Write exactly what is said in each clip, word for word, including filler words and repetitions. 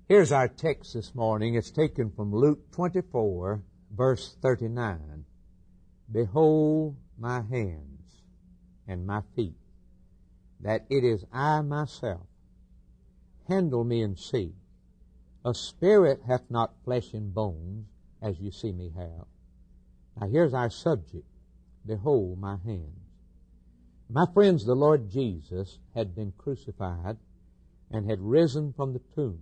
Here's our text this morning. It's taken from Luke twenty-four, verse thirty-nine. Behold my hands and my feet, that it is I myself. Handle me and see. A spirit hath not flesh and bones, as you see me have. Now here's our subject. Behold my hands. My friends, the Lord Jesus had been crucified and had risen from the tomb.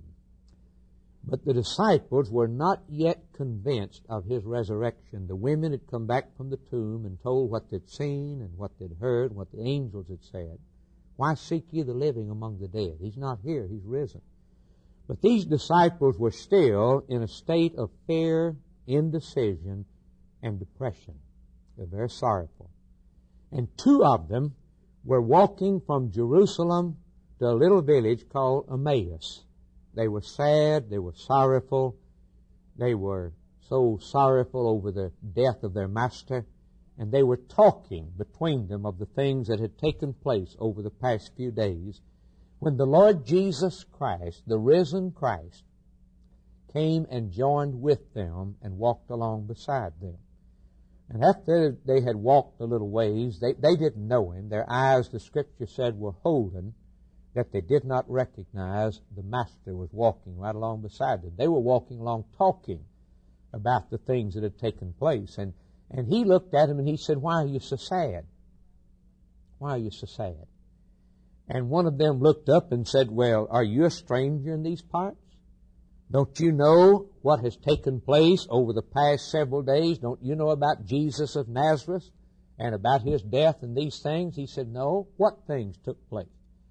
But the disciples were not yet convinced of His resurrection. The women had come back from the tomb and told what they'd seen and what they'd heard, what the angels had said. Why seek ye the living among the dead? He's not here, He's risen. But these disciples were still in a state of fear, indecision, and depression. They're very sorrowful. And two of them were walking from Jerusalem to a little village called Emmaus. They were sad, they were sorrowful, they were so sorrowful over the death of their master, and they were talking between them of the things that had taken place over the past few days, when the Lord Jesus Christ, the risen Christ, came and joined with them and walked along beside them. And after they had walked a little ways, they, they didn't know Him. Their eyes, the Scripture said, were holden, that they did not recognize the Master was walking right along beside them. They were walking along talking about the things that had taken place. And, and He looked at them and He said, why are you so sad? Why are you so sad? And one of them looked up and said, well, are you a stranger in these parts? Don't you know what has taken place over the past several days? Don't you know about Jesus of Nazareth and about His death and these things? He said, no. What things took place?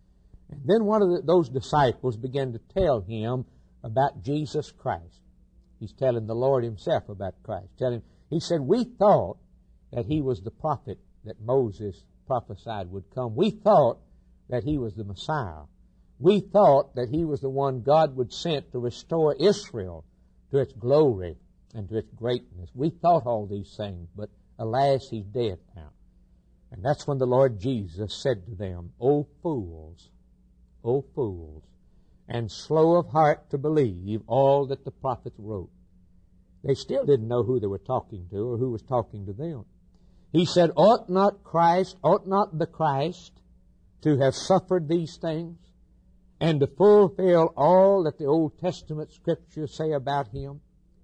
And then one of the, those disciples began to tell Him about Jesus Christ. He's telling the Lord Himself about Christ. Telling, he said, we thought that He was the prophet that Moses prophesied would come. We thought that He was the Messiah. We thought that He was the one God would send to restore Israel to its glory and to its greatness. We thought all these things, but alas, He's dead now. And that's when the Lord Jesus said to them, O fools, O fools, and slow of heart to believe all that the prophets wrote. They still didn't know who they were talking to or who was talking to them. He said, ought not Christ, ought not the Christ to have suffered these things and to fulfill all that the Old Testament Scriptures say about Him?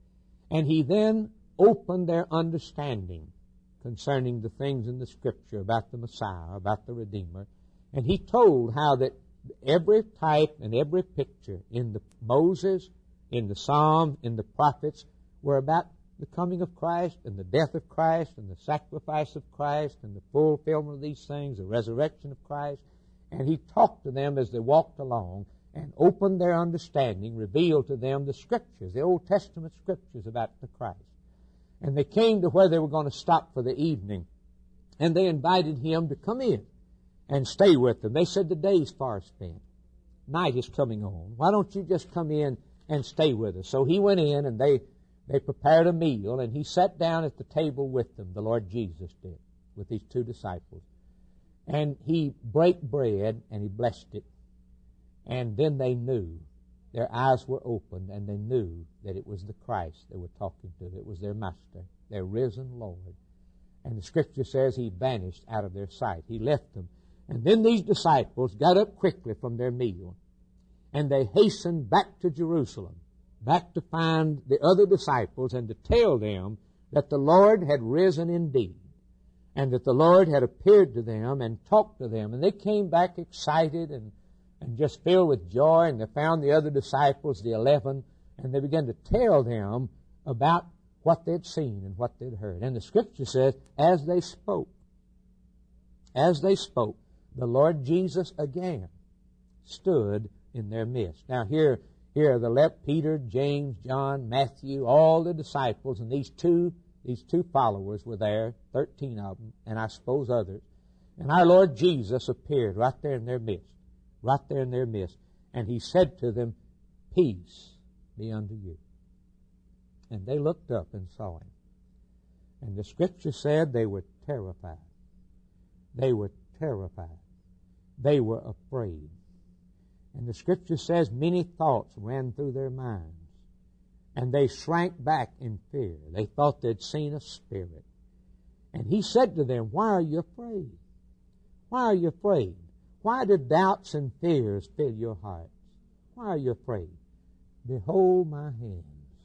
And He then opened their understanding concerning the things in the Scripture about the Messiah, about the Redeemer. And He told how that every type and every picture in the Moses, in the Psalm, in the prophets were about the coming of Christ and the death of Christ and the sacrifice of Christ and the fulfillment of these things, the resurrection of Christ. And He talked to them as they walked along and opened their understanding, revealed to them the Scriptures, the Old Testament Scriptures about the Christ. And they came to where they were going to stop for the evening. And they invited Him to come in and stay with them. They said, the day's far spent. Night is coming on. Why don't you just come in and stay with us? So He went in and they, they prepared a meal, and He sat down at the table with them, the Lord Jesus did, with His two disciples. And He brake bread and He blessed it. And then they knew. Their eyes were opened and they knew that it was the Christ they were talking to. It was their Master, their risen Lord. And the Scripture says He vanished out of their sight. He left them. And then these disciples got up quickly from their meal, and they hastened back to Jerusalem, back to find the other disciples and to tell them that the Lord had risen indeed, and that the Lord had appeared to them and talked to them. And they came back excited and, and just filled with joy, and they found the other disciples, the eleven, and they began to tell them about what they'd seen and what they'd heard. And the Scripture says, as they spoke, as they spoke, the Lord Jesus again stood in their midst. Now here, here are the left Peter, James, John, Matthew, all the disciples, and these two, these two followers were there, thirteen of them, and I suppose others. And our Lord Jesus appeared right there in their midst, right there in their midst. And He said to them, peace be unto you. And they looked up and saw Him. And the Scripture said they were terrified. They were terrified. They were afraid. And the Scripture says many thoughts ran through their minds. And they shrank back in fear. They thought they'd seen a spirit. And he said to them, why are you afraid? Why are you afraid? Why do doubts and fears fill your hearts? Why are you afraid? Behold my hands.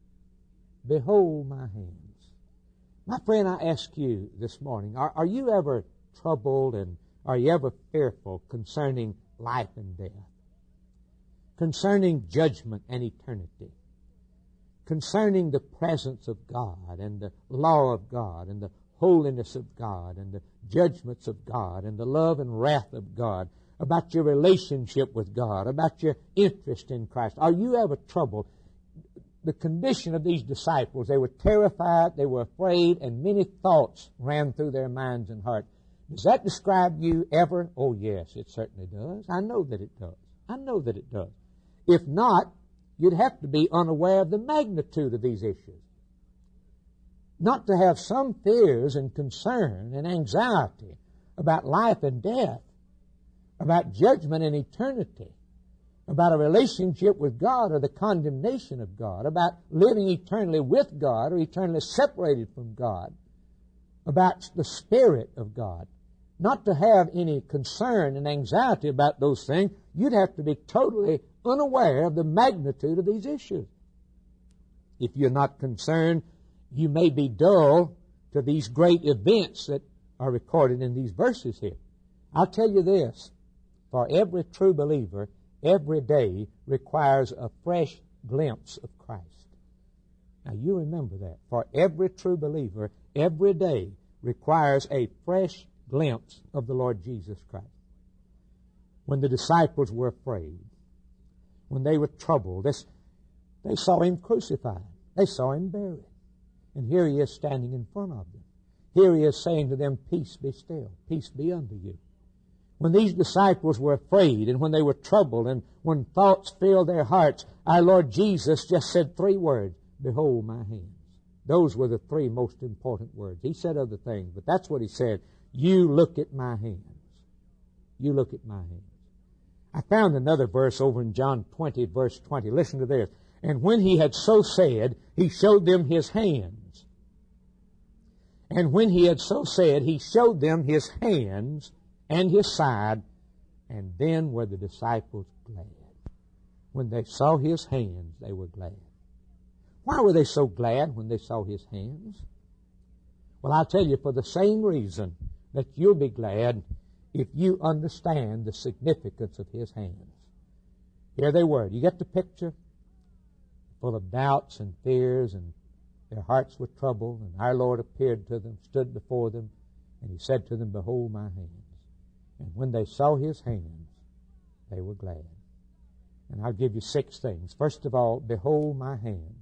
Behold my hands. My friend, I ask you this morning, are, are you ever troubled and are you ever fearful concerning life and death? Concerning judgment and eternity? Concerning the presence of God and the law of God and the holiness of God and the judgments of God and the love and wrath of God, about your relationship with God, about your interest in Christ. Are you ever troubled? The condition of these disciples, they were terrified, they were afraid, and many thoughts ran through their minds and hearts. Does that describe you ever? Oh yes, it certainly does. I know that it does. I know that it does. If not, you'd have to be unaware of the magnitude of these issues. Not to have some fears and concern and anxiety about life and death, about judgment and eternity, about a relationship with God or the condemnation of God, about living eternally with God or eternally separated from God, about the Spirit of God. Not to have any concern and anxiety about those things, you'd have to be totally unaware of the magnitude of these issues. If you're not concerned, you may be dull to these great events that are recorded in these verses here. I'll tell you this, for every true believer, every day requires a fresh glimpse of Christ. Now you remember that. For every true believer, every day requires a fresh glimpse of the Lord Jesus Christ. When the disciples were afraid, when they were troubled, this, they saw Him crucified. They saw Him buried. And here He is standing in front of them. Here He is saying to them, peace be still, peace be unto you. When these disciples were afraid and when they were troubled and when thoughts filled their hearts, our Lord Jesus just said three words, behold my hands. Those were the three most important words. He said other things, but that's what He said. You look at my hands. You look at my hands. I found another verse over in John twenty, verse twenty. Listen to this. And when He had so said, He showed them His hands. And when He had so said, He showed them His hands and His side, and then were the disciples glad. When they saw His hands, they were glad. Why were they so glad when they saw His hands? Well, I'll tell you, for the same reason that you'll be glad if you understand the significance of His hands. Here they were. You get the picture? Full of doubts and fears, and their hearts were troubled, and our Lord appeared to them, stood before them, and He said to them, behold my hands. And when they saw His hands, they were glad. And I'll give you six things. First of all, behold my hands.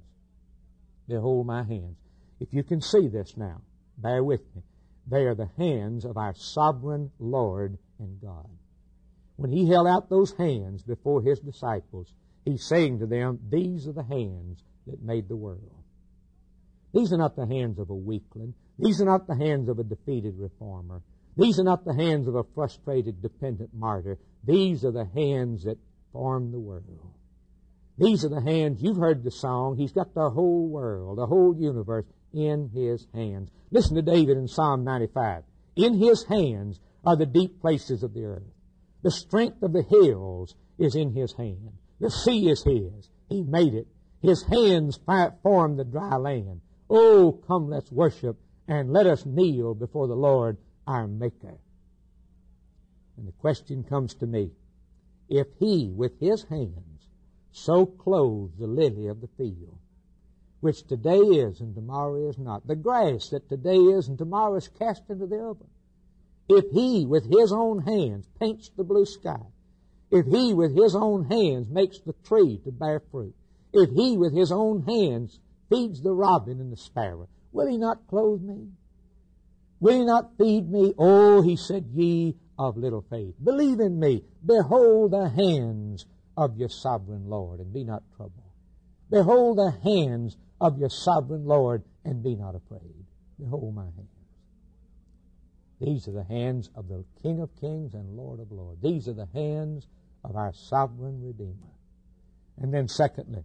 Behold my hands. If you can see this now, bear with me. They are the hands of our sovereign Lord and God. When He held out those hands before His disciples, He's saying to them, these are the hands that made the world. These are not the hands of a weakling. These are not the hands of a defeated reformer. These are not the hands of a frustrated, dependent martyr. These are the hands that formed the world. These are the hands, you've heard the song, He's got the whole world, the whole universe in His hands. Listen to David in Psalm ninety-five. In His hands are the deep places of the earth. The strength of the hills is in His hand. The sea is His. He made it. His hands formed the dry land. Oh, come, let's worship and let us kneel before the Lord our Maker. And the question comes to me, if He with His hands so clothes the lily of the field, which today is and tomorrow is not, the grass that today is and tomorrow is cast into the oven, if He with His own hands paints the blue sky, if He with His own hands makes the tree to bear fruit, if He with His own hands feeds the robin and the sparrow, will He not clothe me? Will He not feed me? Oh, He said, ye of little faith. Believe in me. Behold the hands of your sovereign Lord, and be not troubled. Behold the hands of your sovereign Lord, and be not afraid. Behold my hands. These are the hands of the King of kings and Lord of lords. These are the hands of our sovereign Redeemer. And then secondly,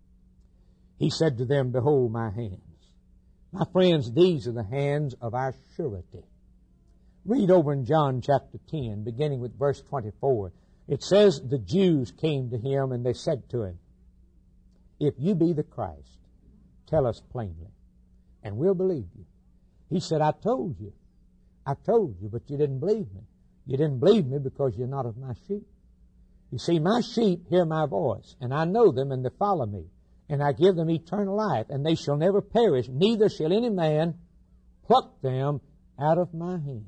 he said to them, behold my hands. My friends, these are the hands of our surety. Read over in John chapter ten, beginning with verse twenty-four. It says, the Jews came to him and they said to him, if you be the Christ, tell us plainly, and we'll believe you. He said, I told you. I told you, but you didn't believe me. You didn't believe me because you're not of my sheep. You see, my sheep hear my voice, and I know them, and they follow me. And I give them eternal life, and they shall never perish, neither shall any man pluck them out of my hands.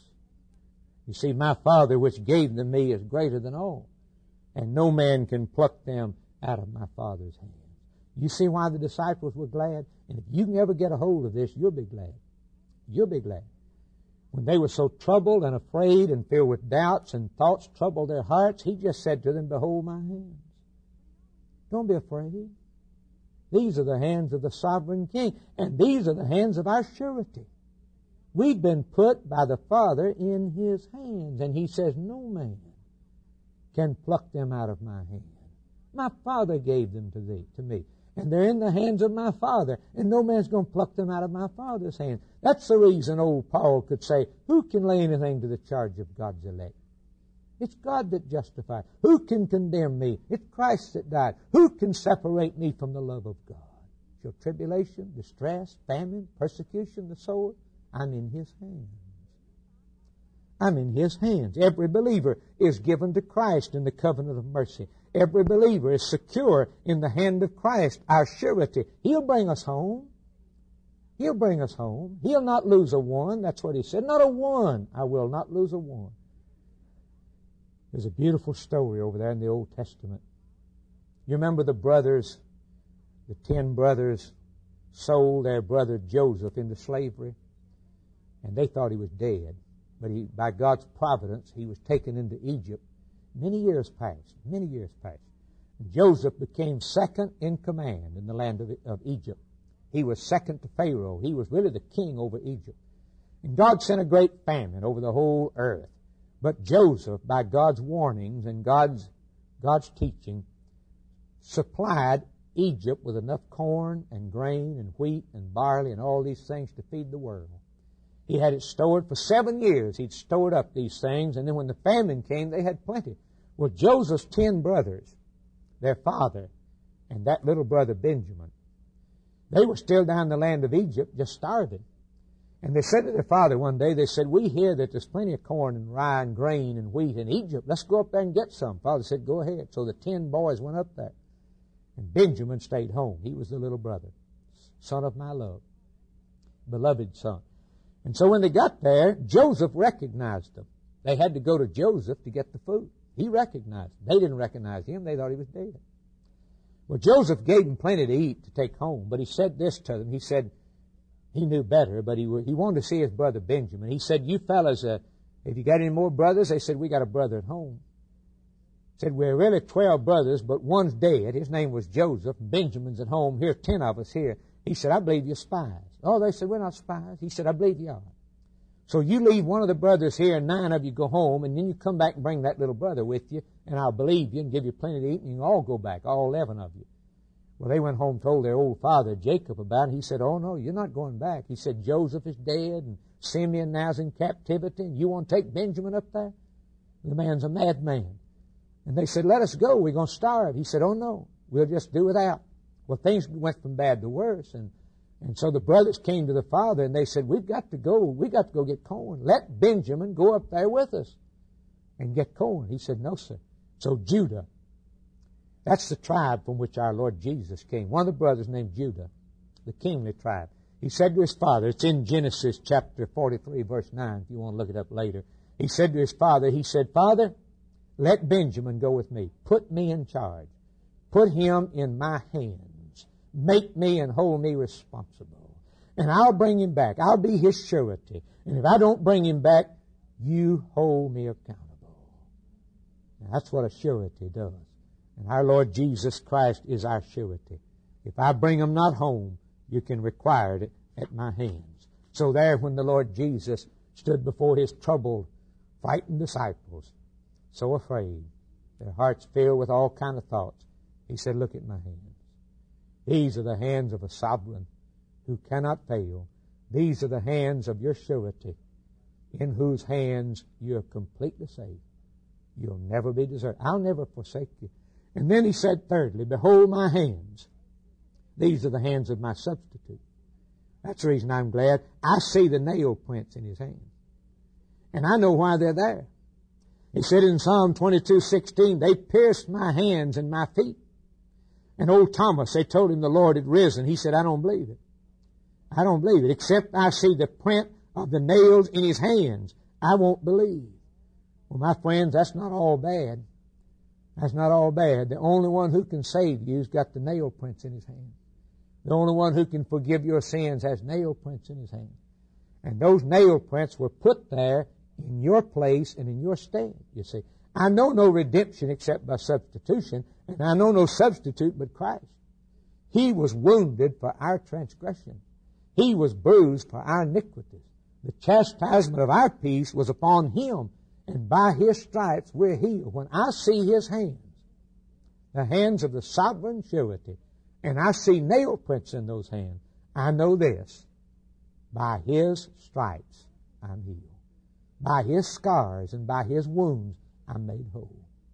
You see, my Father which gave them me is greater than all, and no man can pluck them out of my Father's hands. You see why the disciples were glad? And if you can ever get a hold of this, you'll be glad. You'll be glad. When they were so troubled and afraid and filled with doubts and thoughts troubled their hearts, he just said to them, behold my hands. Don't be afraid. These are the hands of the sovereign King, and these are the hands of our surety. We've been put by the Father in His hands, and He says, no man can pluck them out of my hand. My Father gave them to thee, to me, and they're in the hands of my Father, and no man's going to pluck them out of my Father's hand. That's the reason old Paul could say, who can lay anything to the charge of God's elect? It's God that justifies. Who can condemn me? It's Christ that died. Who can separate me from the love of God? Shall tribulation, distress, famine, persecution, the sword? I'm in His hands. I'm in His hands. Every believer is given to Christ in the covenant of mercy. Every believer is secure in the hand of Christ, our surety. He'll bring us home. He'll bring us home. He'll not lose a one. That's what He said. Not a one. I will not lose a one. There's a beautiful story over there in the Old Testament. You remember the brothers, the ten brothers sold their brother Joseph into slavery, and they thought he was dead. But he, by God's providence, he was taken into Egypt. Many years passed, many years passed. And Joseph became second in command in the land of, of Egypt. He was second to Pharaoh. He was really the king over Egypt. And God sent a great famine over the whole earth. But Joseph, by God's warnings and God's, God's teaching, supplied Egypt with enough corn and grain and wheat and barley and all these things to feed the world. He had it stored for seven years. He'd stored up these things, and then when the famine came, they had plenty. Well, Joseph's ten brothers, their father, and that little brother Benjamin, they were still down in the land of Egypt, just starving. And they said to their father one day, they said, we hear that there's plenty of corn and rye and grain and wheat in Egypt. Let's go up there and get some. Father said, go ahead. So the ten boys went up there. And Benjamin stayed home. He was the little brother, son of my love, beloved son. And so when they got there, Joseph recognized them. They had to go to Joseph to get the food. He recognized them. They didn't recognize him. They thought he was dead. Well, Joseph gave them plenty to eat to take home, but he said this to them. He said, he knew better, but he he wanted to see his brother Benjamin. He said, you fellas, uh, if you got any more brothers? They said, we got a brother at home. He said, we're really twelve brothers, but one's dead. His name was Joseph. Benjamin's at home. Here, ten of us here. He said, I believe you're spies. Oh, they said, we're not spies. He said, I believe you are. So you leave one of the brothers here, and nine of you go home, and then you come back and bring that little brother with you, and I'll believe you and give you plenty to eat, and you can all go back, all eleven of you. Well, they went home, told their old father, Jacob, about it. He said, oh, no, you're not going back. He said, Joseph is dead, and Simeon now's in captivity, and you want to take Benjamin up there? The man's a madman. And they said, let us go. We're going to starve. He said, oh, no, we'll just do without. Well, things went from bad to worse, and And so the brothers came to the father, and they said, we've got to go. We've got to go get corn. Let Benjamin go up there with us and get corn. He said, no, sir. So Judah, that's the tribe from which our Lord Jesus came. One of the brothers named Judah, the kingly tribe. He said to his father, it's in Genesis chapter forty-three, verse nine, if you want to look it up later. He said to his father, he said, Father, let Benjamin go with me. Put me in charge. Put him in my hands. Make me and hold me responsible. And I'll bring him back. I'll be his surety. And if I don't bring him back, you hold me accountable. Now, that's what a surety does. And our Lord Jesus Christ is our surety. If I bring him not home, you can require it at my hands. So there, when the Lord Jesus stood before his troubled, frightened disciples, so afraid, Their hearts filled with all kind of thoughts. He said, look at my hands. These are the hands of a sovereign who cannot fail. These are the hands of your surety, in whose hands you're completely safe. You'll never be deserted. I'll never forsake you. And then he said, thirdly, behold my hands. These are the hands of my substitute. That's the reason I'm glad. I see the nail prints in his hands. And I know why they're there. He said in Psalm twenty-two sixteen, they pierced my hands and my feet. And old Thomas, they told him the Lord had risen. He said, I don't believe it. I don't believe it. Except I see the print of the nails in his hands, I won't believe. Well, my friends, that's not all bad. That's not all bad. The only one who can save you has got the nail prints in his hand. The only one who can forgive your sins has nail prints in his hand. And those nail prints were put there in your place and in your stead, you see. I know no redemption except by substitution, and I know no substitute but Christ. He was wounded for our transgression. He was bruised for our iniquities. The chastisement of our peace was upon him, and by his stripes we're healed. When I see his hands, the hands of the sovereign surety, and I see nail prints in those hands, I know this. By his stripes I'm healed. By his scars and by his wounds I'm made whole.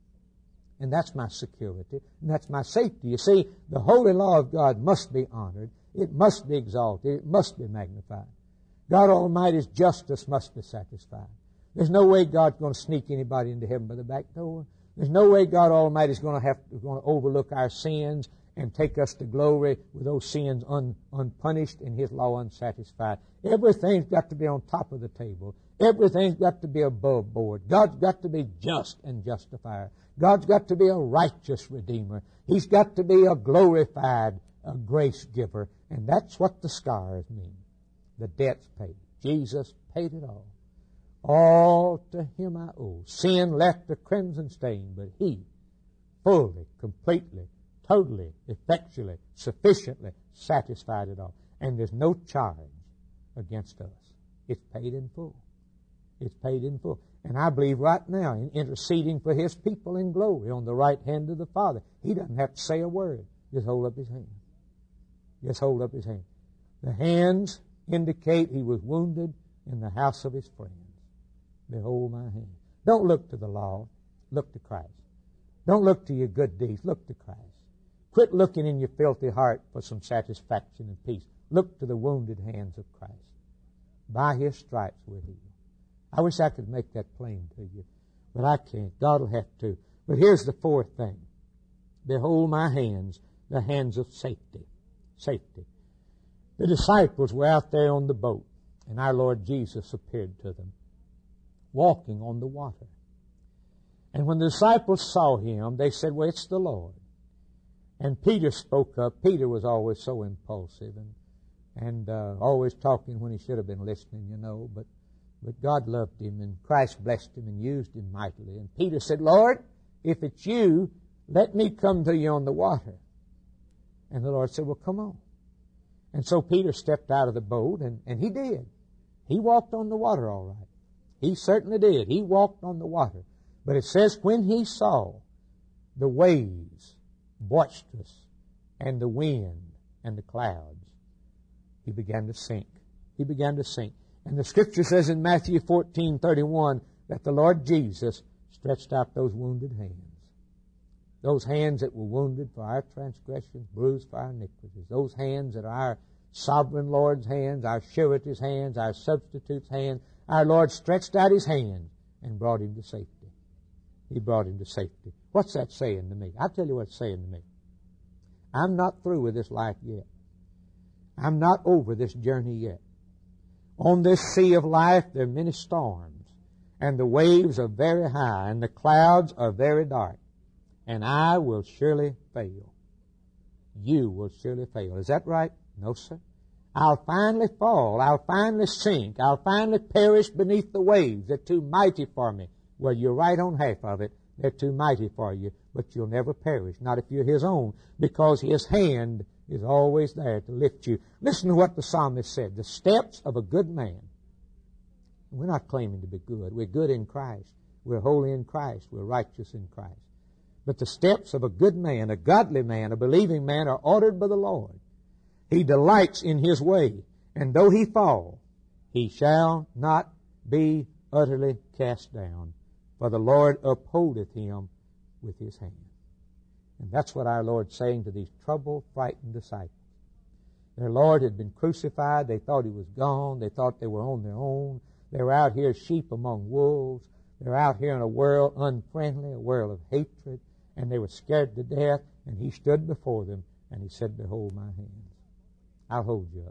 And that's my security, and that's my safety. You see, the holy law of God must be honored. It must be exalted. It must be magnified. God Almighty's justice must be satisfied. There's no way God's going to sneak anybody into heaven by the back door. There's no way God Almighty is going to have to, going to overlook our sins and take us to glory with those sins un, unpunished and his law unsatisfied. Everything's got to be on top of the table. Everything's got to be above board. God's got to be just and justifier. God's got to be a righteous redeemer. He's got to be a glorified a grace giver. And that's what the scars mean. The debt's paid. Jesus paid it all. All to him I owe. Sin left a crimson stain, but he fully, completely, totally, effectually, sufficiently satisfied it all. And there's no charge against us. It's paid in full. It's paid in full. And I believe right now in interceding for his people in glory on the right hand of the Father. He doesn't have to say a word. Just hold up his hand. Just hold up his hand. The hands indicate he was wounded in the house of his friends. Behold my hand. Don't look to the law. Look to Christ. Don't look to your good deeds. Look to Christ. Quit looking in your filthy heart for some satisfaction and peace. Look to the wounded hands of Christ. By his stripes we're healed. I wish I could make that plain to you, but I can't. God will have to. But here's the fourth thing. Behold my hands, the hands of safety. Safety. The disciples were out there on the boat, and our Lord Jesus appeared to them, walking on the water. And when the disciples saw him, they said, well, it's the Lord. And Peter spoke up. Peter was always so impulsive and, and uh, always talking when he should have been listening, you know, but But God loved him, and Christ blessed him and used him mightily. And Peter said, Lord, if it's you, let me come to you on the water. And the Lord said, well, come on. And so Peter stepped out of the boat, and, and he did. He walked on the water all right. He certainly did. He walked on the water. But it says when he saw the waves boisterous and the wind and the clouds, he began to sink. He began to sink. And the Scripture says in Matthew fourteen thirty-one that the Lord Jesus stretched out those wounded hands. Those hands that were wounded for our transgressions, bruised for our iniquities. Those hands that are our sovereign Lord's hands, our surety's hands, our substitute's hands. Our Lord stretched out his hand and brought him to safety. He brought him to safety. What's that saying to me? I'll tell you what it's saying to me. I'm not through with this life yet. I'm not over this journey yet. On this sea of life there are many storms, and the waves are very high, and the clouds are very dark. And I will surely fail. You will surely fail. Is that right? No, sir. I'll finally fall. I'll finally sink. I'll finally perish beneath the waves. They're too mighty for me. Well, you're right on half of it. They're too mighty for you, but you'll never perish. Not if you're his own, because his hand is always there to lift you. Listen to what the psalmist said. The steps of a good man. We're not claiming to be good. We're good in Christ. We're holy in Christ. We're righteous in Christ. But the steps of a good man, a godly man, a believing man are ordered by the Lord. He delights in his way, and though he fall, he shall not be utterly cast down, for the Lord upholdeth him with his hand. And that's what our Lord's saying to these troubled, frightened disciples. Their Lord had been crucified. They thought he was gone. They thought they were on their own. They were out here sheep among wolves. They were out here in a world unfriendly, a world of hatred, and they were scared to death. And he stood before them, and he said, "Behold my hands. I'll hold you up.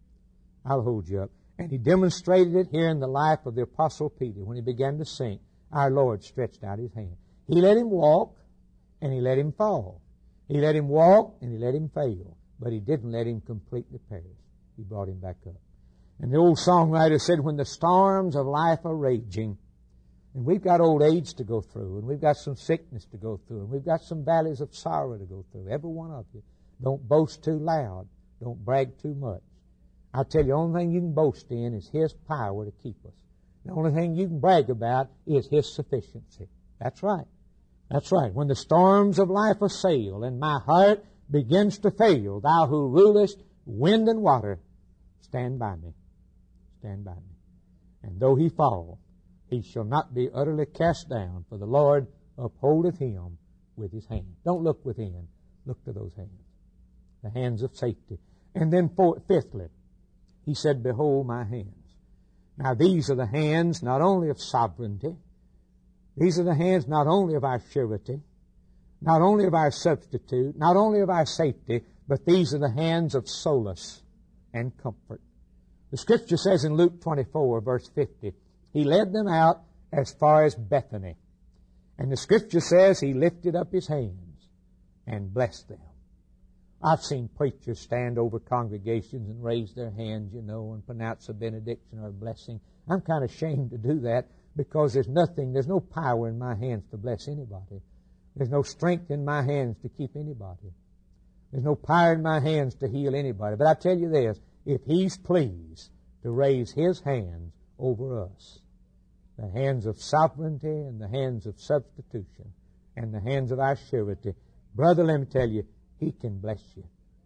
I'll hold you up." And he demonstrated it here in the life of the Apostle Peter. When he began to sink, our Lord stretched out his hand. He let him walk, and he let him fall. He let him walk, and he let him fail. But he didn't let him completely perish. He brought him back up. And the old songwriter said, when the storms of life are raging, and we've got old age to go through, and we've got some sickness to go through, and we've got some valleys of sorrow to go through, every one of you, don't boast too loud. Don't brag too much. I tell you, the only thing you can boast in is his power to keep us. The only thing you can brag about is his sufficiency. That's right. That's right. When the storms of life assail and my heart begins to fail, thou who rulest wind and water, stand by me. Stand by me. And though he fall, he shall not be utterly cast down, for the Lord upholdeth him with his hand. Don't look within. Look to those hands. The hands of safety. And then fourth, fifthly, he said, "Behold my hands." Now these are the hands not only of sovereignty, these are the hands not only of our surety, not only of our substitute, not only of our safety, but these are the hands of solace and comfort. The Scripture says in Luke twenty-four, verse fifty, he led them out as far as Bethany. And the Scripture says he lifted up his hands and blessed them. I've seen preachers stand over congregations and raise their hands, you know, and pronounce a benediction or a blessing. I'm kind of ashamed to do that because there's nothing, there's no power in my hands to bless anybody. There's no strength in my hands to keep anybody. There's no power in my hands to heal anybody. But I tell you this, if he's pleased to raise his hands over us, the hands of sovereignty and the hands of substitution and the hands of our surety, brother, let me tell you, he can bless you.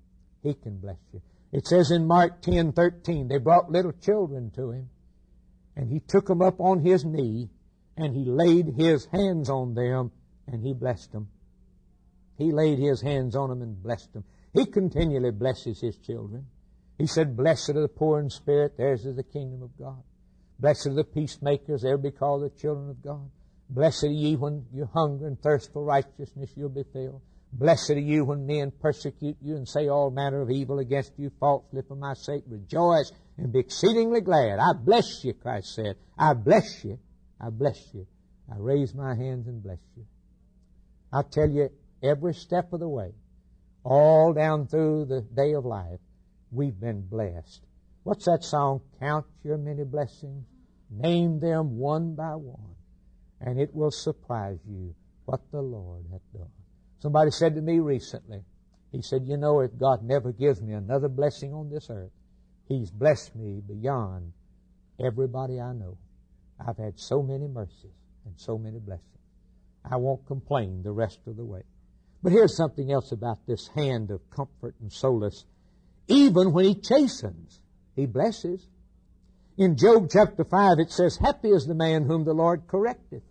He can bless you. It says in Mark ten thirteen, they brought little children to him, and he took them up on his knee, and he laid his hands on them, and he blessed them. He laid his hands on them and blessed them. He continually blesses his children. He said, "Blessed are the poor in spirit, theirs is the kingdom of God. Blessed are the peacemakers, they'll be called the children of God. Blessed are ye when you hunger and thirst for righteousness, you'll be filled. Blessed are you when men persecute you and say all manner of evil against you falsely for my sake. Rejoice and be exceedingly glad." I bless you, Christ said. I bless you. I bless you. I raise my hands and bless you. I tell you, every step of the way, all down through the day of life, we've been blessed. What's that song? Count your many blessings. Name them one by one. And it will surprise you what the Lord hath done. Somebody said to me recently, he said, "You know, if God never gives me another blessing on this earth, he's blessed me beyond everybody I know. I've had so many mercies and so many blessings. I won't complain the rest of the way." But here's something else about this hand of comfort and solace. Even when he chastens, he blesses. In Job chapter five, it says, "Happy is the man whom the Lord correcteth."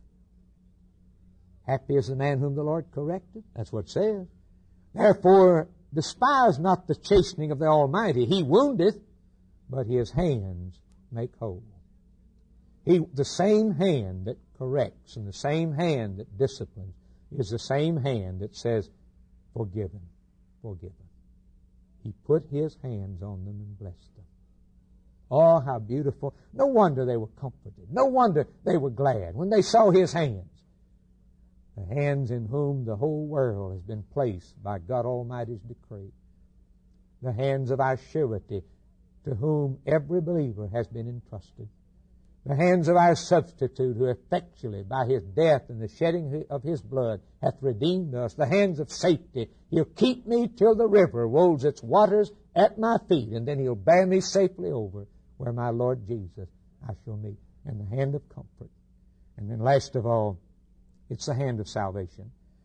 Happy is the man whom the Lord correcteth. That's what it says. "Therefore, despise not the chastening of the Almighty. He woundeth, but his hands make whole." He, the same hand that corrects and the same hand that disciplines is the same hand that says, "Forgiven, forgiven." He put his hands on them and blessed them. Oh, how beautiful. No wonder they were comforted. No wonder they were glad when they saw his hands. The hands in whom the whole world has been placed by God Almighty's decree. The hands of our surety, to whom every believer has been entrusted. The hands of our substitute, who effectually, by his death and the shedding of his blood, hath redeemed us. The hands of safety. He'll keep me till the river rolls its waters at my feet, and then he'll bear me safely over where my Lord Jesus I shall meet. And the hand of comfort. And then last of all, it's the hand of salvation.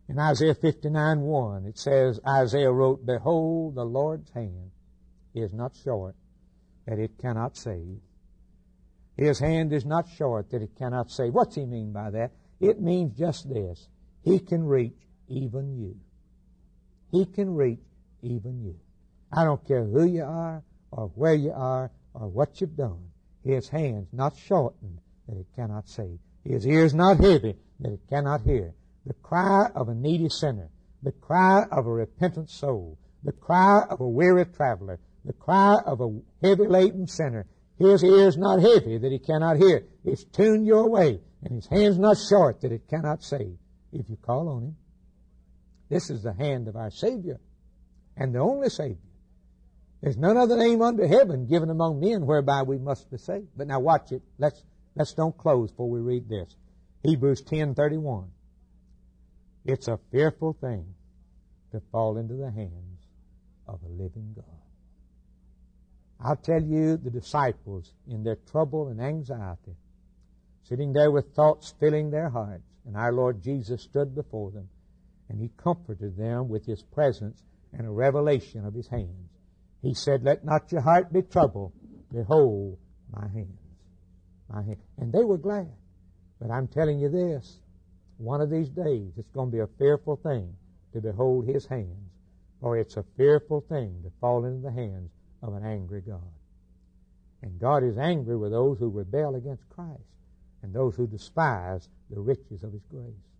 In Isaiah fifty-nine one, it says, Isaiah wrote, Behold, the Lord's hand is not short, that it cannot save. His hand is not short, that it cannot save. What's he mean by that? It means just this. He can reach even you. He can reach even you. I don't care who you are, or where you are, or what you've done. His hand's not shortened, that it cannot save. His ear's not heavy, that it cannot hear. The cry of a needy sinner, the cry of a repentant soul, the cry of a weary traveler, the cry of a heavy-laden sinner. His ear's not heavy, that he cannot hear. It's tuned your way, and his hand's not short, that it cannot save, if you call on him. This is the hand of our Savior, and the only Savior. There's none other name under heaven given among men whereby we must be saved. But now watch it. Let's, let's don't close before we read this. Hebrews ten thirty-one. It's a fearful thing to fall into the hands of a living God. I'll tell you, the disciples, in their trouble and anxiety, sitting there with thoughts filling their hearts, and our Lord Jesus stood before them, and He comforted them with His presence and a revelation of His hands. He said, Let not your heart be troubled. Behold, my hands. My hands. And they were glad. But I'm telling you this, one of these days it's going to be a fearful thing to behold His hands, for it's a fearful thing to fall into the hands of an angry God. And God is angry with those who rebel against Christ and those who despise the riches of His grace.